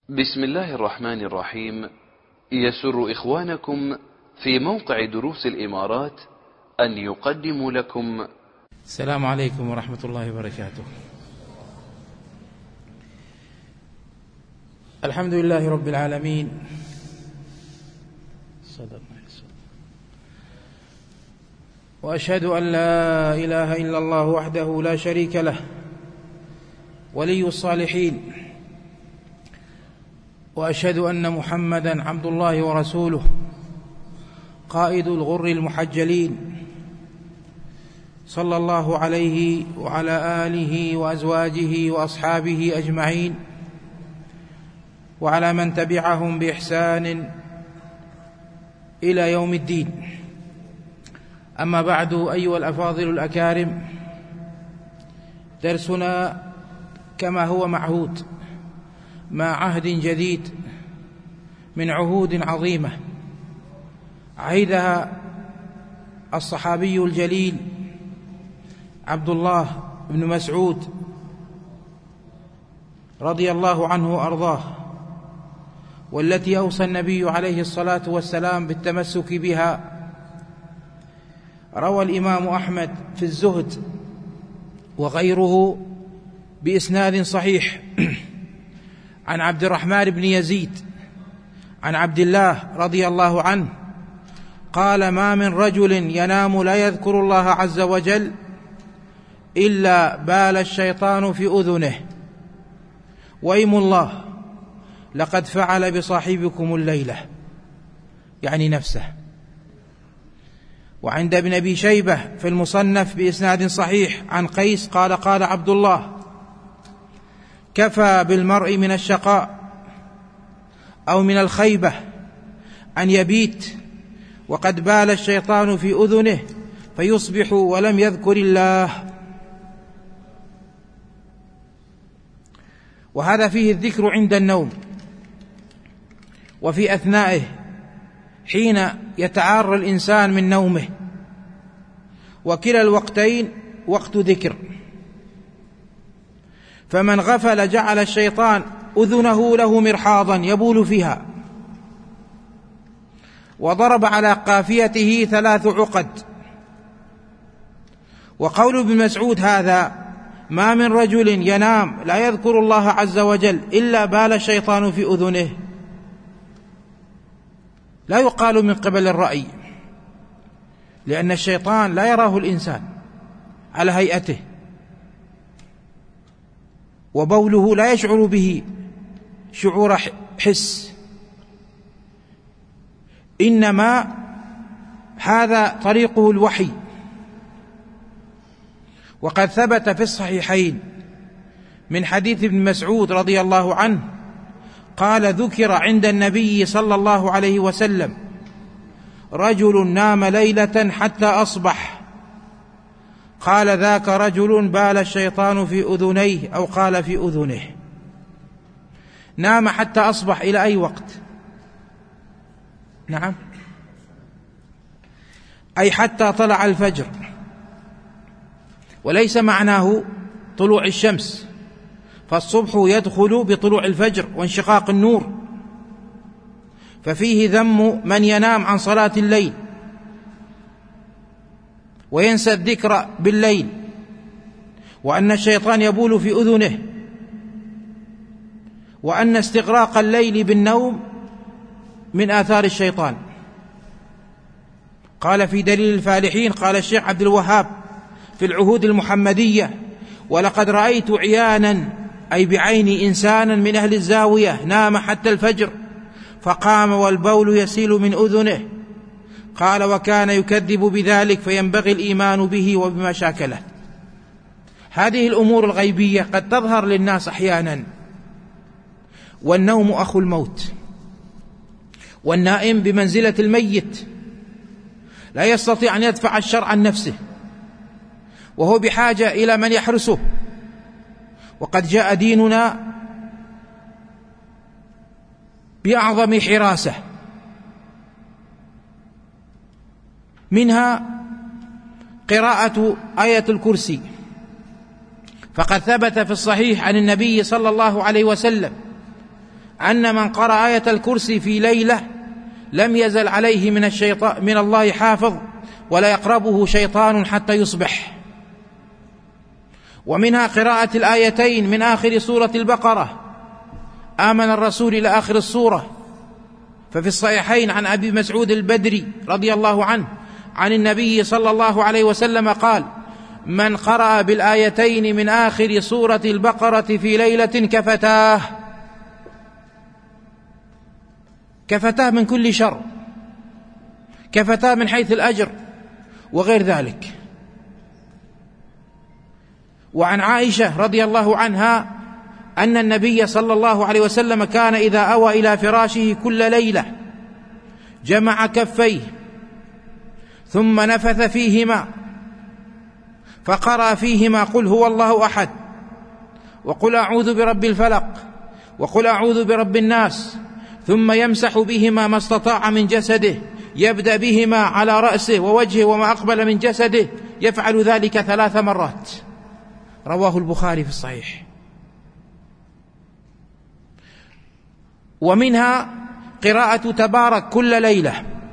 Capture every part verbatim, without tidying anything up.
بسم الله الرحمن الرحيم. يسر إخوانكم في موقع دروس الإمارات أن يقدموا لكم. السلام عليكم ورحمة الله وبركاته. الحمد لله رب العالمين، وأشهد أن لا إله إلا الله وحده لا شريك له ولي الصالحين، وأشهد أن محمدًا عبد الله ورسوله قائد الغر المحجلين، صلى الله عليه وعلى آله وأزواجه وأصحابه أجمعين، وعلى من تبعهم بإحسان إلى يوم الدين. أما بعد، أيها الأفاضل الأكارم، درسنا كما هو معهود مع عهد جديد من عهود عظيمة عهدها الصحابي الجليل عبد الله بن مسعود رضي الله عنه وأرضاه، والتي أوصى النبي عليه الصلاة والسلام بالتمسك بها. روى الإمام أحمد في الزهد وغيره بإسناد صحيح عن عبد الرحمن بن يزيد عن عبد الله رضي الله عنه قال: ما من رجل ينام لا يذكر الله عز وجل إلا بال الشيطان في أذنه، وأيم الله لقد فعل بصاحبكم الليلة، يعني نفسه. وعند ابن أبي شيبة في المصنف بإسناد صحيح عن قيس قال: قال عبد الله: كفى بالمرء من الشقاء أو من الخيبة أن يبيت وقد بال الشيطان في أذنه فيصبح ولم يذكر الله. وهذا فيه الذكر عند النوم وفي أثنائه حين يتعار الإنسان من نومه، وكلا الوقتين وقت ذكر. فمن غفل جعل الشيطان أذنه له مرحاضا يبول فيها، وضرب على قافيته ثلاث عقد. وقول ابن مسعود هذا: ما من رجل ينام لا يذكر الله عز وجل إلا بال الشيطان في أذنه، لا يقال من قبل الرأي، لأن الشيطان لا يراه الإنسان على هيئته، وبوله لا يشعر به شعور حس، إنما هذا طريقه الوحي. وقد ثبت في الصحيحين من حديث ابن مسعود رضي الله عنه قال: ذكر عند النبي صلى الله عليه وسلم رجل نام ليلة حتى أصبح، قال: ذاك رجل بال الشيطان في أذنيه، أو قال في أذنه. نام حتى أصبح إلى أي وقت؟ نعم، أي حتى طلع الفجر، وليس معناه طلوع الشمس، فالصبح يدخل بطلوع الفجر وانشقاق النور، ففيه ذم من ينام عن صلاة الليل وينسى الذكر بالليل، وأن الشيطان يبول في أذنه، وأن استغراق الليل بالنوم من آثار الشيطان. قال في دليل الفالحين، قال الشيخ عبد الوهاب في العهود المحمدية: ولقد رأيت عيانا، أي بعيني، إنسانا من أهل الزاوية نام حتى الفجر فقام والبول يسيل من أذنه. قال: وكان يكذب بذلك، فينبغي الإيمان به وبما شاكله. هذه الأمور الغيبية قد تظهر للناس أحيانا، والنوم أخو الموت، والنائم بمنزلة الميت، لا يستطيع أن يدفع الشر عن نفسه، وهو بحاجة إلى من يحرسه. وقد جاء ديننا بأعظم حراسة، منها قراءة آية الكرسي، فقد ثبت في الصحيح عن النبي صلى الله عليه وسلم أن من قرأ آية الكرسي في ليلة لم يزل عليه من الشيطان من الله حافظ ولا يقربه شيطان حتى يصبح. ومنها قراءة الآيتين من آخر سورة البقرة آمن الرسول إلى آخر السورة، ففي الصحيحين عن أبي مسعود البدري رضي الله عنه عن النبي صلى الله عليه وسلم قال: من قرأ بالآيتين من آخر سورة البقرة في ليلة كفتاه كفتاه من كل شر، كفتاه من حيث الأجر وغير ذلك. وعن عائشة رضي الله عنها أن النبي صلى الله عليه وسلم كان إذا أوى إلى فراشه كل ليلة جمع كفيه ثم نفث فيهما فقرأ فيهما قل هو الله أحد وقل أعوذ برب الفلق وقل أعوذ برب الناس، ثم يمسح بهما ما استطاع من جسده، يبدأ بهما على رأسه ووجهه وما أقبل من جسده، يفعل ذلك ثلاث مرات. رواه البخاري في الصحيح. ومنها قراءة تبارك كل ليلة،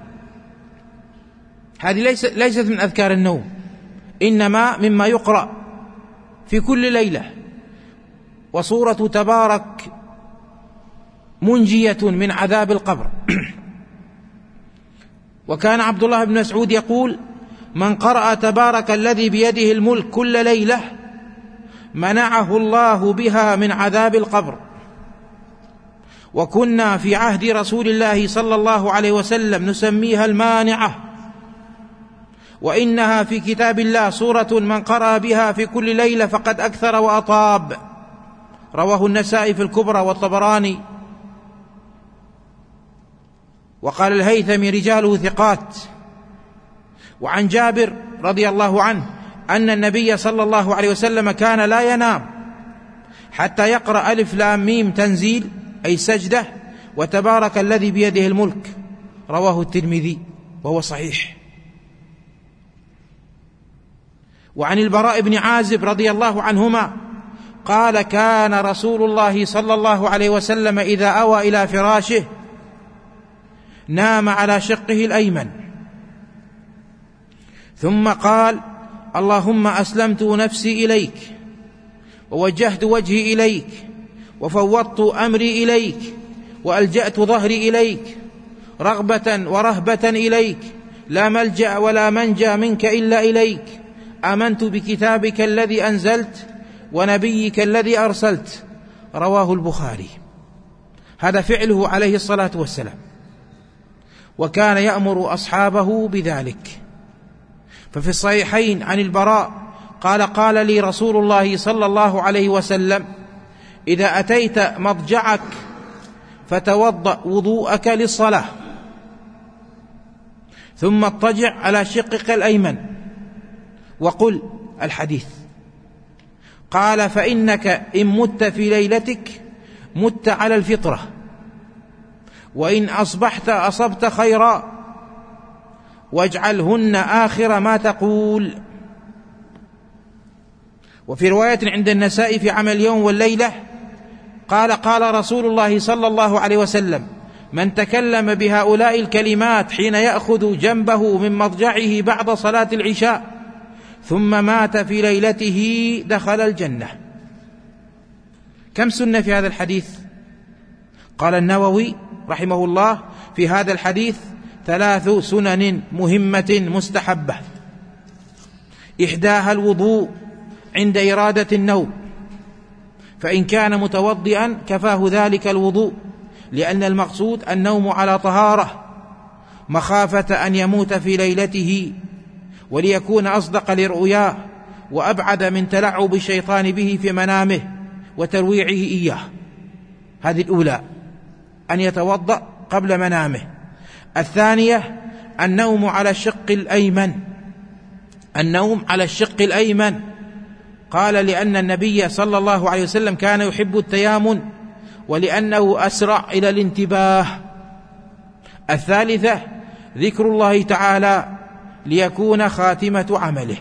هذه ليست من أذكار النوم، إنما مما يقرأ في كل ليلة. وسورة تبارك منجية من عذاب القبر. وكان عبد الله بن مسعود يقول: من قرأ تبارك الذي بيده الملك كل ليلة منعه الله بها من عذاب القبر. وكنا في عهد رسول الله صلى الله عليه وسلم نسميها المانعة، وإنها في كتاب الله سورة من قرأ بها في كل ليلة فقد أكثر وأطاب. رواه النسائي في الكبرى والطبراني. وقال الهيثمي رجاله ثقات. وعن جابر رضي الله عنه أن النبي صلى الله عليه وسلم كان لا ينام حتى يقرأ ألف لام ميم تنزيل أي سجدة وتبارك الذي بيده الملك. رواه الترمذي وهو صحيح. وعن البراء بن عازب رضي الله عنهما قال: كان رسول الله صلى الله عليه وسلم إذا أوى إلى فراشه نام على شقه الأيمن ثم قال: اللهم أسلمت نفسي إليك ووجهت وجهي إليك وفوضت أمري إليك وألجأت ظهري إليك رغبة ورهبة إليك، لا ملجأ ولا منجى منك إلا إليك. آمنت بكتابك الذي أنزلت ونبيك الذي أرسلت. رواه البخاري. هذا فعله عليه الصلاة والسلام، وكان يأمر أصحابه بذلك. ففي الصحيحين عن البراء قال: قال لي رسول الله صلى الله عليه وسلم: إذا أتيت مضجعك فتوضأ وضوءك للصلاة ثم اضطجع على شقك الأيمن وقل الحديث. قال: فإنك إن مت في ليلتك مت على الفطرة، وإن أصبحت أصبت خيرا، واجعلهن آخر ما تقول. وفي رواية عند النسائي في عمل اليوم والليلة قال: قال رسول الله صلى الله عليه وسلم: من تكلم بهؤلاء الكلمات حين يأخذ جنبه من مضجعه بعد صلاة العشاء ثم مات في ليلته دخل الجنة. كم سنة في هذا الحديث؟ قال النووي رحمه الله: في هذا الحديث ثلاث سنن مهمة مستحبة. إحداها الوضوء عند إرادة النوم، فإن كان متوضئا كفاه ذلك الوضوء، لأن المقصود النوم على طهارة مخافة أن يموت في ليلته، وليكون أصدق لرؤياه وأبعد من تلعب الشيطان به في منامه وترويعه إياه. هذه الأولى، أن يتوضأ قبل منامه. الثانية النوم على الشق الأيمن، النوم على الشق الأيمن قال: لأن النبي صلى الله عليه وسلم كان يحب التيامن ولأنه أسرع إلى الانتباه. الثالثة ذكر الله تعالى ليكون خاتمة عمله.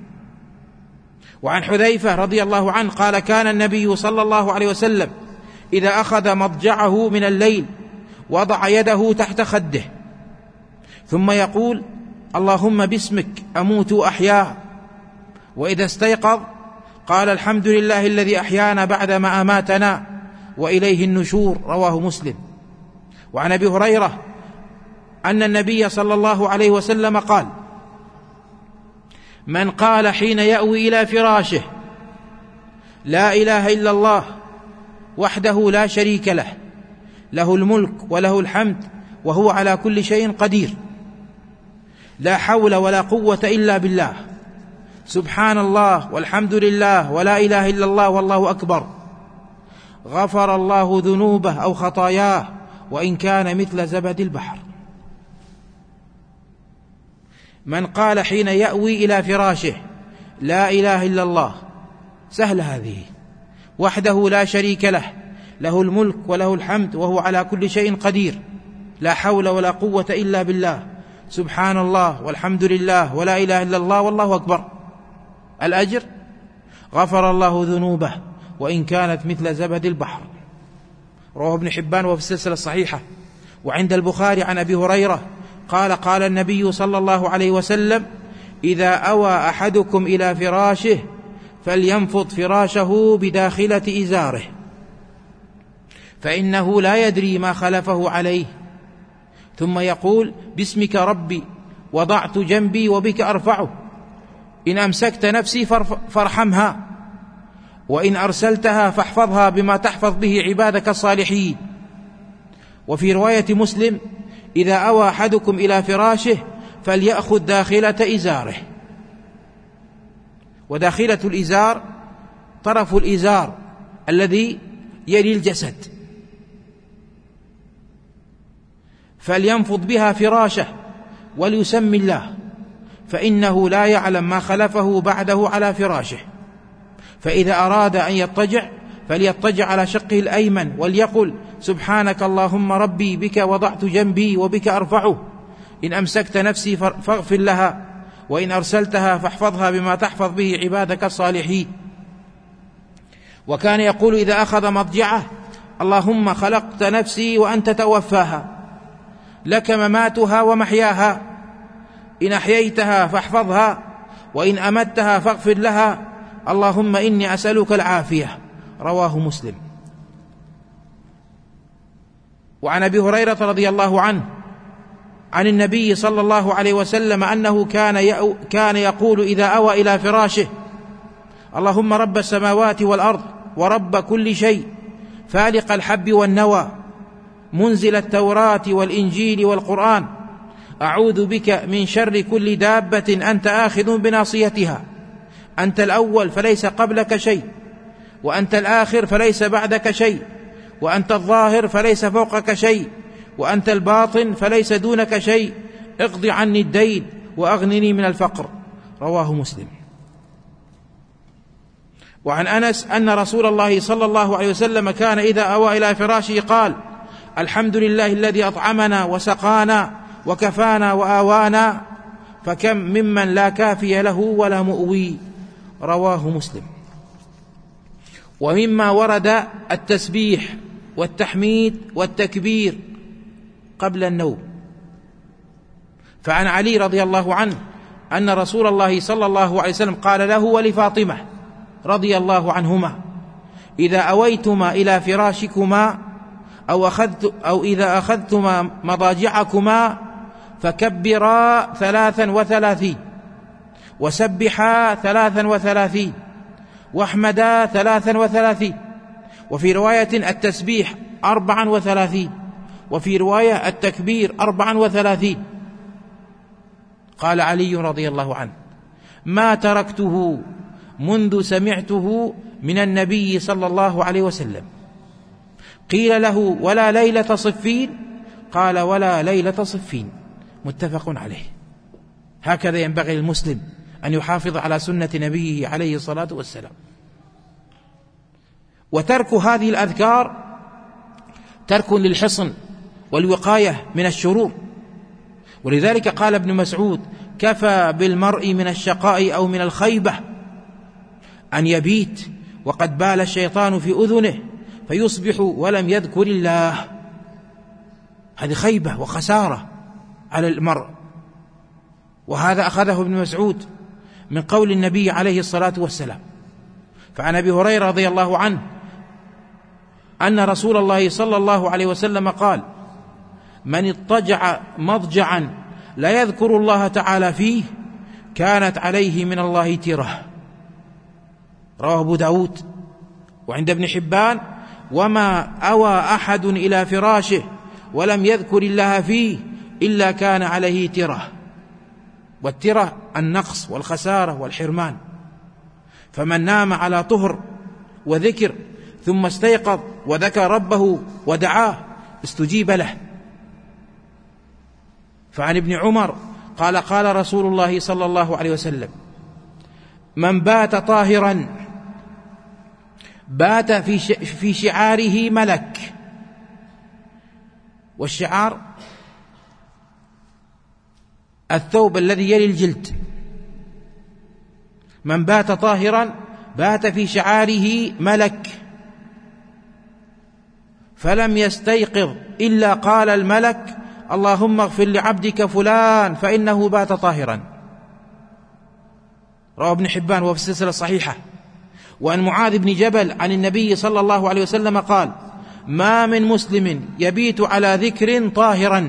وعن حذيفة رضي الله عنه قال: كان النبي صلى الله عليه وسلم إذا أخذ مضجعه من الليل وضع يده تحت خده، ثم يقول اللهم باسمك أموت وأحيا. وإذا استيقظ قال الحمد لله الذي أحيانا بعدما أماتنا وإليه النشور. رواه مسلم. وعن أبي هريرة أن النبي صلى الله عليه وسلم قال: من قال حين يأوي إلى فراشه لا إله إلا الله وحده لا شريك له، له الملك وله الحمد وهو على كل شيء قدير، لا حول ولا قوة إلا بالله، سبحان الله والحمد لله ولا إله إلا الله والله أكبر، غفر الله ذنوبه أو خطاياه وإن كان مثل زبد البحر. من قال حين يأوي إلى فراشه لا إله إلا الله، سهل هذه، وحده لا شريك له، له الملك وله الحمد وهو على كل شيء قدير، لا حول ولا قوة إلا بالله، سبحان الله والحمد لله ولا إله إلا الله والله أكبر. الأجر: غفر الله ذنوبه وإن كانت مثل زبد البحر. رواه ابن حبان وفي السلسلة الصحيحة. وعند البخاري عن أبي هريرة قال: قال النبي صلى الله عليه وسلم: إذا أوى أحدكم إلى فراشه فلينفض فراشه بداخلة إزاره، فإنه لا يدري ما خلفه عليه، ثم يقول: باسمك ربي وضعت جنبي وبك أرفعه، إن أمسكت نفسي فارحمها، وإن أرسلتها فاحفظها بما تحفظ به عبادك الصالحين. وفي رواية مسلم: إذا أوى أحدكم إلى فراشه فليأخذ داخلة إزاره. وداخلة الإزار طرف الإزار الذي يلي الجسد، فلينفض بها فراشه وليسمي الله، فإنه لا يعلم ما خلفه بعده على فراشه. فإذا أراد أن يضطجع فليضطجع على شقه الأيمن وليقل: سبحانك اللهم ربي بك وضعت جنبي وبك أرفعه، إن أمسكت نفسي فاغفر لها، وإن أرسلتها فاحفظها بما تحفظ به عبادك الصالحين. وكان يقول إذا أخذ مضجعه: اللهم خلقت نفسي وأنت توفاها، لك مماتها ومحياها، إن أحييتها فاحفظها، وإن أمتها فاغفر لها، اللهم إني أسألك العافية. رواه مسلم. وعن أبي هريرة رضي الله عنه عن النبي صلى الله عليه وسلم أنه كان كان يقول إذا أوى إلى فراشه: اللهم رب السماوات والأرض ورب كل شيء، فالق الحب والنوى، منزل التوراة والإنجيل والقرآن، أعوذ بك من شر كل دابة أنت آخذ بناصيتها، أنت الأول فليس قبلك شيء، وأنت الآخر فليس بعدك شيء، وأنت الظاهر فليس فوقك شيء، وأنت الباطن فليس دونك شيء، اقض عني الدين وأغنني من الفقر. رواه مسلم. وعن أنس أن رسول الله صلى الله عليه وسلم كان إذا أوى إلى فراشه قال: الحمد لله الذي أطعمنا وسقانا وكفانا وآوانا، فكم ممن لا كافي له ولا مؤوي. رواه مسلم. ومما ورد التسبيح والتحميد والتكبير قبل النوم. فعن علي رضي الله عنه أن رسول الله صلى الله عليه وسلم قال له ولفاطمة رضي الله عنهما: إذا أويتما إلى فراشكما أو, أخذت أو إذا أخذتما مضاجعكما فكبرا ثلاثا وثلاثين، وسبحا ثلاثا وثلاثين، واحمدا ثلاثا وثلاثين. وفي رواية التسبيح أربعا وثلاثين، وفي رواية التكبير أربعا وثلاثين. قال علي رضي الله عنه: ما تركته منذ سمعته من النبي صلى الله عليه وسلم. قيل له: ولا ليلة صفين؟ قال: ولا ليلة صفين. متفق عليه. هكذا ينبغي للمسلم أن يحافظ على سنة نبيه عليه الصلاة والسلام. وترك هذه الأذكار ترك للحصن والوقاية من الشرور. ولذلك قال ابن مسعود: كفى بالمرء من الشقاء أو من الخيبة أن يبيت وقد بال الشيطان في أذنه فيصبح ولم يذكر الله. هذه خيبة وخسارة على المرء. وهذا أخذه ابن مسعود من قول النبي عليه الصلاة والسلام. فعن أبي هريرة رضي الله عنه أن رسول الله صلى الله عليه وسلم قال: من اضطجع مضجعا لا يذكر الله تعالى فيه كانت عليه من الله تيرة. رواه أبو داود. وعند ابن حبان: وما أوى أحد إلى فراشه ولم يذكر الله فيه إلا كان عليه تيرة. والتيرة النقص والخسارة والحرمان. فمن نام على طهر وذكر ثم استيقظ وذكر ربه ودعاه استجيب له. فعن ابن عمر قال: قال رسول الله صلى الله عليه وسلم: من بات طاهرا بات في في شعاره ملك. والشعار الثوب الذي يلي الجلد. من بات طاهرا بات في شعاره ملك، فلم يستيقظ إلا قال الملك: اللهم اغفر لعبدك فلان فإنه بات طاهرا. رواه ابن حبان وفي السلسلة الصحيحة. وعن معاذ بن جبل عن النبي صلى الله عليه وسلم قال: ما من مسلم يبيت على ذكر طاهرا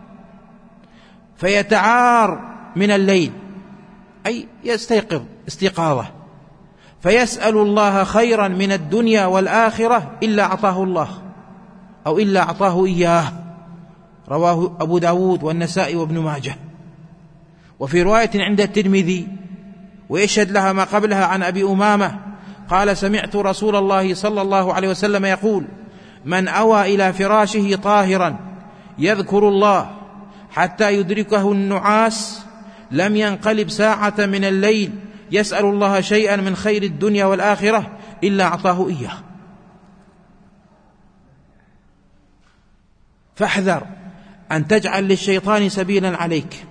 فيتعار من الليل، أي يستيقظ استيقاظه، فيسأل الله خيرا من الدنيا والآخرة إلا أعطاه الله أو إلا أعطاه إياه. رواه أبو داود والنسائي وابن ماجه. وفي رواية عند الترمذي ويشهد لها ما قبلها عن أبي أمامة قال: سمعت رسول الله صلى الله عليه وسلم يقول: من أوى إلى فراشه طاهرا يذكر الله حتى يدركه النعاس لم ينقلب ساعة من الليل يسأل الله شيئا من خير الدنيا والآخرة إلا أعطاه إياه. فاحذر أن تجعل للشيطان سبيلا عليك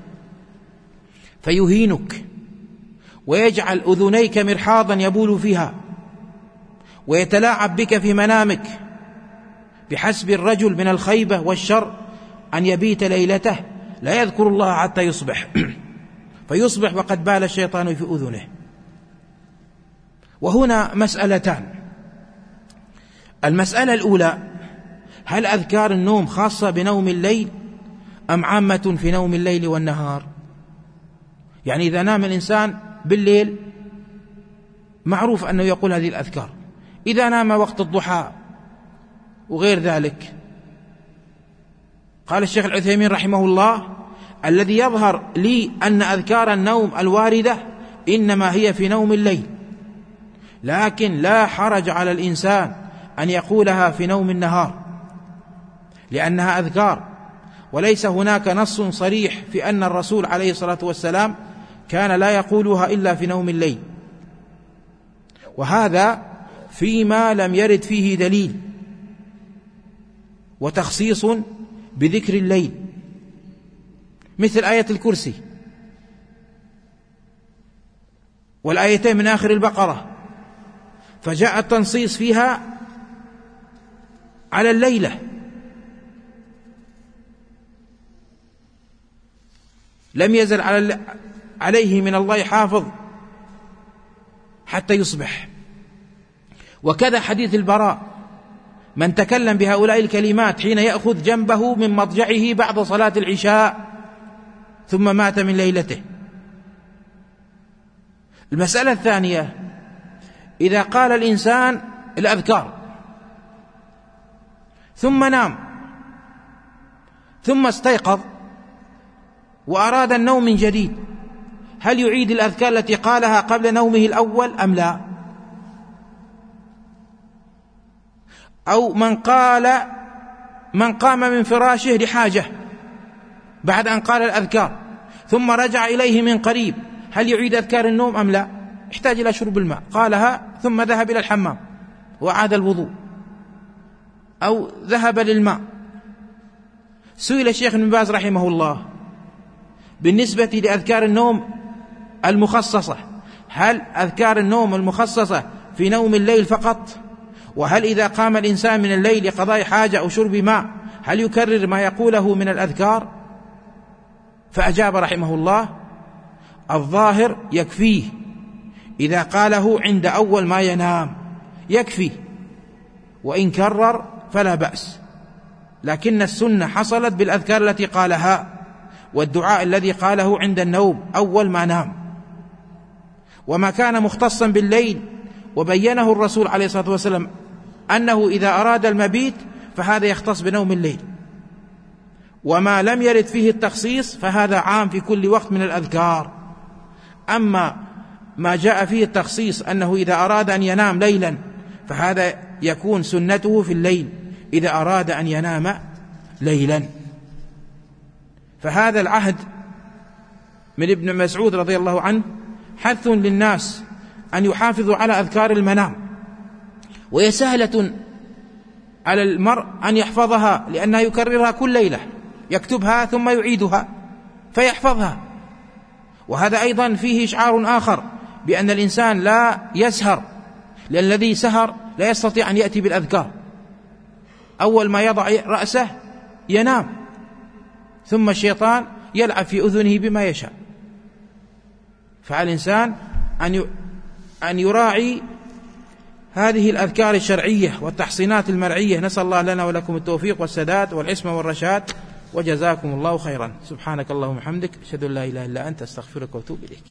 فيهينك ويجعل أذنيك مرحاضا يبول فيها ويتلاعب بك في منامك. بحسب الرجل من الخيبة والشر أن يبيت ليلته لا يذكر الله حتى يصبح فيصبح وقد بال الشيطان في أذنه. وهنا مسألتان. المسألة الأولى: هل أذكار النوم خاصة بنوم الليل أم عامة في نوم الليل والنهار؟ يعني إذا نام الإنسان بالليل معروف أنه يقول هذه الأذكار، إذا نام وقت الضحى وغير ذلك. قال الشيخ العثيمين رحمه الله: الذي يظهر لي أن أذكار النوم الواردة إنما هي في نوم الليل، لكن لا حرج على الإنسان أن يقولها في نوم النهار لأنها أذكار، وليس هناك نص صريح في أن الرسول عليه الصلاة والسلام كان لا يقولها إلا في نوم الليل، وهذا فيما لم يرد فيه دليل وتخصيص بذكر الليل، مثل آية الكرسي والآيتين من آخر البقرة، فجاء التنصيص فيها على الليلة، لم يزل على عليه من الله حافظ حتى يصبح. وكذا حديث البراء: من تكلم بهؤلاء الكلمات حين يأخذ جنبه من مضجعه بعد صلاة العشاء ثم مات من ليلته. المسألة الثانية: إذا قال الإنسان الأذكار ثم نام ثم استيقظ وأراد النوم من جديد، هل يعيد الأذكار التي قالها قبل نومه الأول أم لا؟ أو من قال من قام من فراشه لحاجة بعد أن قال الأذكار ثم رجع إليه من قريب، هل يعيد أذكار النوم أم لا؟ يحتاج إلى شرب الماء، قالها ثم ذهب إلى الحمام وعاد الوضوء أو ذهب للماء. سئل الشيخ ابن باز رحمه الله بالنسبة لأذكار النوم المخصصة: هل أذكار النوم المخصصة في نوم الليل فقط وهل إذا قام الإنسان من الليل لقضاء حاجة أو شرب ماء هل يكرر ما يقوله من الأذكار؟ فأجاب رحمه الله: الظاهر يكفيه إذا قاله عند أول ما ينام يكفي، وإن كرر فلا بأس، لكن السنة حصلت بالأذكار التي قالها والدعاء الذي قاله عند النوم أول ما نام. وما كان مختصا بالليل وبينه الرسول عليه الصلاة والسلام أنه إذا أراد المبيت فهذا يختص بنوم الليل، وما لم يرد فيه التخصيص فهذا عام في كل وقت من الأذكار. أما ما جاء فيه التخصيص أنه إذا أراد أن ينام ليلا فهذا يكون سنته في الليل إذا أراد أن ينام ليلا. فهذا العهد من ابن مسعود رضي الله عنه حث للناس أن يحافظوا على أذكار المنام، وهي سهلة على المرء أن يحفظها لأنها يكررها كل ليلة، يكتبها ثم يعيدها فيحفظها. وهذا أيضا فيه إشعار آخر بأن الإنسان لا يسهر، لأن الذي سهر لا يستطيع أن يأتي بالأذكار، أول ما يضع رأسه ينام ثم الشيطان يلعب في أذنه بما يشاء. فعلى الإنسان أن يراعي هذه الأذكار الشرعية والتحصينات المرعية. نسأل الله لنا ولكم التوفيق والسداد والعصمة والرشاد، وجزاكم الله خيرا. سبحانك اللهم وبحمدك، أشهد أن لا إله إلا أنت، أستغفرك وأتوب إليك.